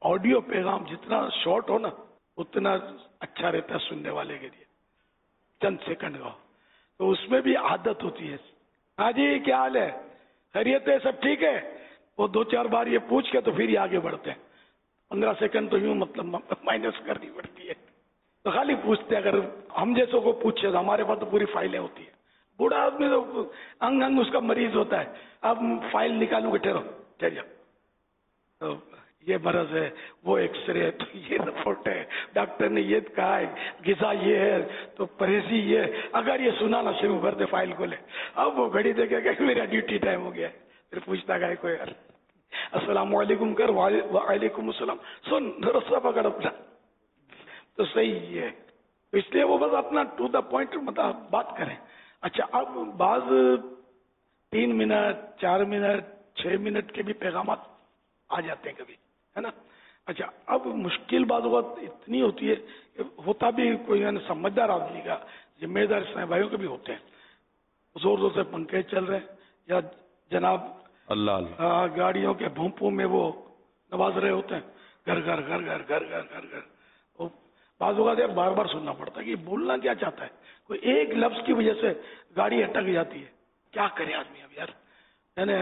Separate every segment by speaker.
Speaker 1: Audio پیغام جتنا short ہو نا اتنا اچھا رہتا ہے سننے والے کے لیے، چند سیکنڈ کا، تو اس میں بھی عادت ہوتی ہے. ہاں جی کیا حال ہے، خیریت ہے، سب ٹھیک ہے، وہ 2-4 بار یہ پوچھ کے تو پھر یہ آگے بڑھتے ہیں. 15 سیکنڈ تو یوں مطلب مائنس کرنی پڑتی ہے. تو خالی پوچھتے ہیں، اگر ہم جیسوں کو پوچھے تو ہمارے پاس تو پوری فائلیں ہوتی ہیں. بوڑھا آدمی تو انگ انگ اس کا مریض ہوتا ہے، اب فائل نکالوں گے، ٹھہرو ٹھہر جاؤ، تو یہ مرض ہے، وہ ایکس رے ہے، تو یہ رپورٹ ہے، ڈاکٹر نے یہ کہا ہے، غذا یہ ہے تو پرہیزی یہ، اگر یہ سنانا شروع کر دے فائل کو لے، اب وہ گھڑی دیکھے کہ میرا ڈیوٹی ٹائم ہو گیا ہے. پھر پوچھتا گا کوئی، السلام علیکم کر، وعلیکم السلام، سن رسا پکڑ اپنا، تو صحیح ہے. اس لیے وہ بس اپنا ٹو دا پوائنٹ مطلب بات کریں. اچھا اب بعض 3 منٹ 4 منٹ 6 منٹ کے بھی پیغامات آ جاتے ہیں کبھی، ہے نا. اچھا اب مشکل بات اتنی ہوتی ہے کہ ہوتا بھی کوئی یعنی سمجھدار آدمی کا، ذمہ دار اسلامی بھائیوں کے بھی ہوتے ہیں، زور زور سے پنکھے چل رہے ہیں یا جناب اللہ گاڑیوں کے بھونپوں میں وہ نواز رہے ہوتے ہیں، گھر گھر گھر گھر گھر گھر گھر گھر. بعض اوقات یار بار بار سننا پڑتا ہے کہ بولنا کیا چاہتا ہے، کوئی ایک لفظ کی وجہ سے گاڑی اٹک جاتی ہے. کیا کرے آدمی اب یار، یعنی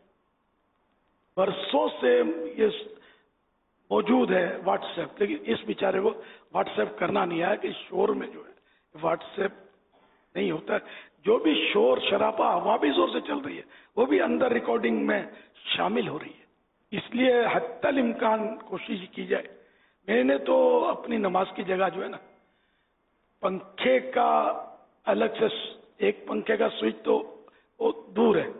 Speaker 1: برسوں سے یہ موجود ہے واٹس ایپ، لیکن اس بیچارے کو واٹس ایپ کرنا نہیں آیا کہ شور میں جو ہے واٹس ایپ نہیں ہوتا ہے. جو بھی شور شرابہ ہوا بھی زور سے چل رہی ہے وہ بھی اندر ریکارڈنگ میں شامل ہو رہی ہے. اس لیے حتی الامکان کوشش کی جائے. میں نے تو اپنی نماز کی جگہ جو ہے نا پنکھے کا الگ سے ایک پنکھے کا سوئچ تو وہ دور ہے،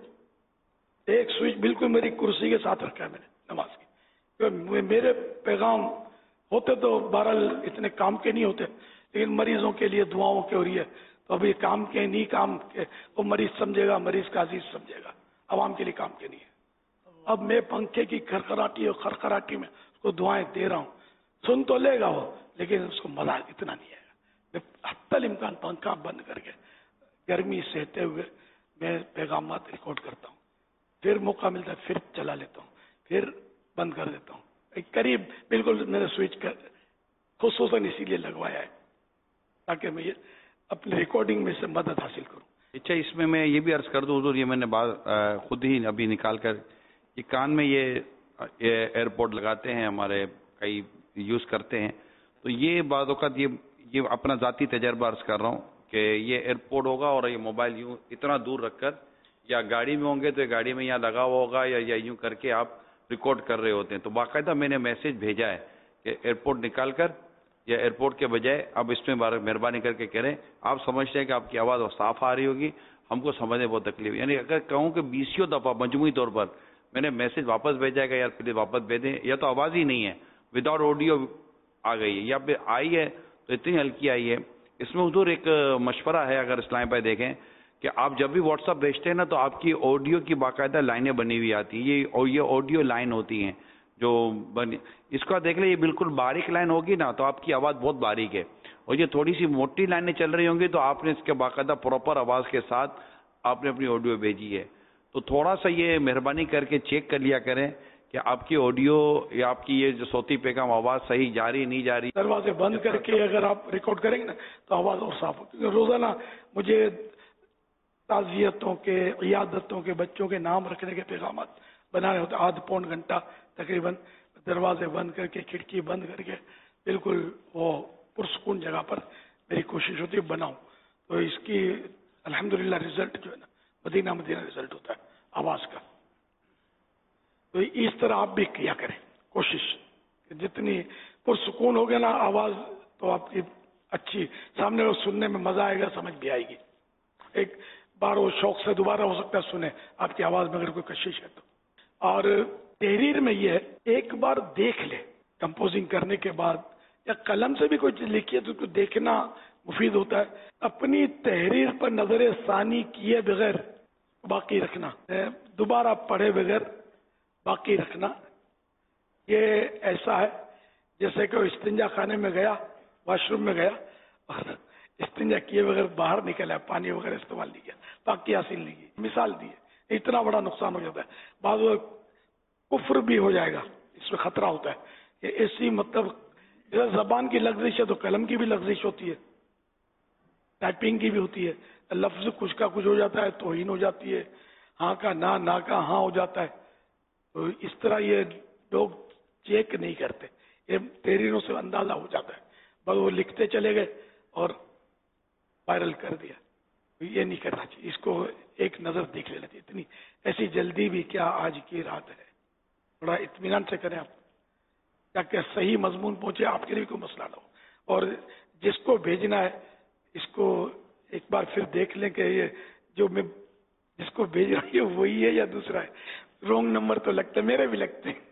Speaker 1: ایک سوئچ بالکل میری کرسی کے ساتھ رکھا ہے میں نے نماز کی. میرے پیغام ہوتے تو بہرحال اتنے کام کے نہیں ہوتے، لیکن مریضوں کے لیے دعاؤں کے ہو رہی ہے تو ابھی کام کے نہیں، کام کے وہ مریض سمجھے گا، مریض کا عزیز سمجھے گا، عوام کے لیے کام کے نہیں ہے. اب میں پنکھے کی کھرکھراٹی اور خرخراٹی میں اس کو دعائیں دے رہا ہوں، سن تو لے گا وہ لیکن اس کو مزہ اتنا نہیں آئے گا. میں حتی الامکان پنکھا بند کر کے گرمی سہتے ہوئے میں پیغامات ریکارڈ کرتا ہوں، پھر موقع ملتا ہے پھر چلا لیتا ہوں، پھر بند کر دیتا ہوں. قریب بالکل میں نے سوئچ کر خصوصاً اسی لیے لگوایا ہے تاکہ میں یہ اپنی ریکارڈنگ میں سے مدد حاصل کروں.
Speaker 2: اچھا اس میں یہ بھی عرض کر دوں حضور، یہ میں نے خود ہی ابھی نکال کر یہ کان میں یہ ایئرپورٹ لگاتے ہیں، ہمارے کئی یوز کرتے ہیں، تو یہ بعض اوقات یہ اپنا ذاتی تجربہ عرض کر رہا ہوں کہ یہ ایئرپورٹ ہوگا اور یہ موبائل یوں اتنا دور رکھ کر یا گاڑی میں ہوں گے تو یہ گاڑی میں یہاں لگا ہوا ہوگا یا یوں کر کے آپ ریکارڈ کر رہے ہوتے ہیں. تو باقاعدہ میں نے میسج بھیجا ہے کہ ایئرپورٹ نکال کر یا ایئرپورٹ کے بجائے اب اس میں مہربانی کر کے کریں. آپ سمجھتے ہیں کہ آپ کی آواز صاف آ رہی ہوگی، ہم کو سمجھنے بہت تکلیف، یعنی اگر کہوں کہ 20 دفعہ مجموعی طور پر میں نے میسج واپس بھیجا ہے کہ یار پلیز واپس بھیجیں، یا تو آواز ہی نہیں ہے، وداؤٹ آڈیو آ گئی ہے، یا پھر آئی ہے تو اتنی ہلکی آئی ہے. اس میں حضور ایک مشورہ ہے، اگر اسلام پہ دیکھیں کہ آپ جب بھی واٹس ایپ بھیجتے ہیں نا تو آپ کی آڈیو کی باقاعدہ لائنیں بنی ہوئی آتی ہیں، یہ آڈیو لائن ہوتی ہیں جو اس کو دیکھ لیں، یہ بالکل باریک لائن ہوگی نا تو آپ کی آواز بہت باریک ہے، اور یہ تھوڑی سی موٹی لائنیں چل رہی ہوں گی تو آپ نے اس کے باقاعدہ پراپر آواز کے ساتھ آپ نے اپنی آڈیو بھیجی ہے. تو تھوڑا سا یہ مہربانی کر کے چیک کر لیا کریں کہ آپ کی آڈیو یا آپ کی یہ جو صوتی پیغام آواز صحیح جاری نہیں جاری.
Speaker 1: دروازے بند کر کے اگر آپ ریکارڈ کریں گے نا تو آواز اور صاف ہوتی ہے. روزانہ مجھے تعزیتوں کے، عیادتوں کے، بچوں کے نام رکھنے کے پیغامات بنانے ہوتے، آدھ پون گھنٹہ تقریباً دروازے بند کر کے، کھڑکی بند کر کے، بالکل وہ پرسکون جگہ پر میری کوشش ہوتی ہے بناؤں. تو اس کی الحمدللہ رزلٹ جو ہے نا مدینہ رزلٹ ہوتا ہے آواز کا. تو اس طرح آپ بھی کیا کریں کوشش کہ جتنی پرسکون ہوگی نا آواز تو آپ کی اچھی، سامنے وہ سننے میں مزہ آئے گا، سمجھ بھی آئے گی. ایک بار وہ شوق سے دوبارہ ہو سکتا ہے سنیں آپ کی آواز میں اگر کوئی کشش ہے تو. اور تحریر میں یہ ہے ایک بار دیکھ لے، کمپوزنگ کرنے کے بعد یا قلم سے بھی کوئی چیز لکھی ہے تو اس کو دیکھنا مفید ہوتا ہے. اپنی تحریر پر نظر ثانی کیے بغیر باقی رکھنا، دوبارہ پڑھے بغیر باقی رکھنا، یہ ایسا ہے جیسے کہ وہ استنجا خانے میں گیا، واش روم میں گیا اور استنجا کیے بغیر باہر نکلا، پانی وغیرہ استعمال نہیں کیا، باقی حاصل نہیں کی. مثال دی ہے، اتنا بڑا نقصان ہو جاتا ہے. بعض کفر بھی ہو جائے گا، اس میں خطرہ ہوتا ہے کہ ایسی مطلب زبان کی لغزش ہے تو قلم کی بھی لغزش ہوتی ہے، ٹائپنگ کی بھی ہوتی ہے، لفظ کچھ کا کچھ ہو جاتا ہے توہین ہو جاتی ہے، ہاں کا نہ کا ہاں ہو جاتا ہے. تو اس طرح یہ لوگ چیک نہیں کرتے، یہ تحریروں سے اندازہ ہو جاتا ہے، بس وہ لکھتے چلے گئے اور وائرل کر دیا. یہ نہیں کرنا چاہیے، اس کو ایک نظر دیکھ لینا چاہیے. اتنی ایسی جلدی بھی کیا آج کی رات ہے، تھوڑا اطمینان سے کریں آپ تاکہ صحیح مضمون پہنچے، آپ کے لیے کوئی مسئلہ نہ ہو. اور جس کو بھیجنا ہے اس کو ایک بار پھر دیکھ لیں کہ یہ جو میں جس کو بھیج رہا ہوں یہ وہی ہے یا دوسرا ہے. رونگ نمبر تو لگتا ہے، میرے بھی لگتے ہیں.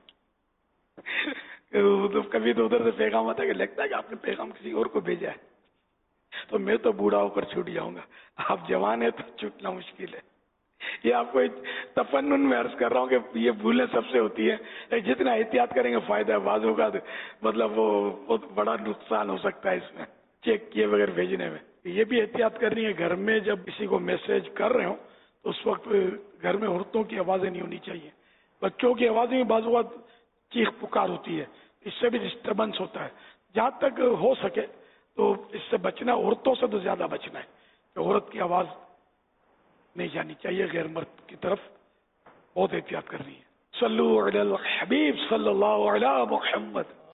Speaker 1: کبھی تو ادھر سے پیغام آتا ہے کہ لگتا ہے کہ آپ نے پیغام کسی اور کو بھیجا ہے. تو میں تو بوڑھا ہو کر چھوٹ جاؤں گا، آپ جوان ہیں تو چھوٹنا مشکل ہے. یہ آپ کو ایک تفنن میں عرض کر رہا ہوں کہ یہ بھولیں سب سے ہوتی ہے، جتنا احتیاط کریں گے فائدہ ہے. بعض اوقات مطلب وہ بہت بڑا نقصان ہو سکتا ہے اس میں چیک کیے بغیر بھیجنے میں. یہ بھی احتیاط کرنی ہے، گھر میں جب کسی کو میسج کر رہے ہوں تو اس وقت گھر میں عورتوں کی آوازیں نہیں ہونی چاہیے، بچوں کی آوازیں بھی بعض اوقات چیخ پکار ہوتی ہے، اس سے بھی ڈسٹربنس ہوتا ہے. جہاں تک ہو سکے تو اس سے بچنا، عورتوں سے تو زیادہ بچنا ہے کہ عورت کی آواز نہیں جانی چاہیے غیر مرد کی طرف، بہت احتیاط کرنی ہے. صلو علی الحبیب صلی اللہ علی محمد.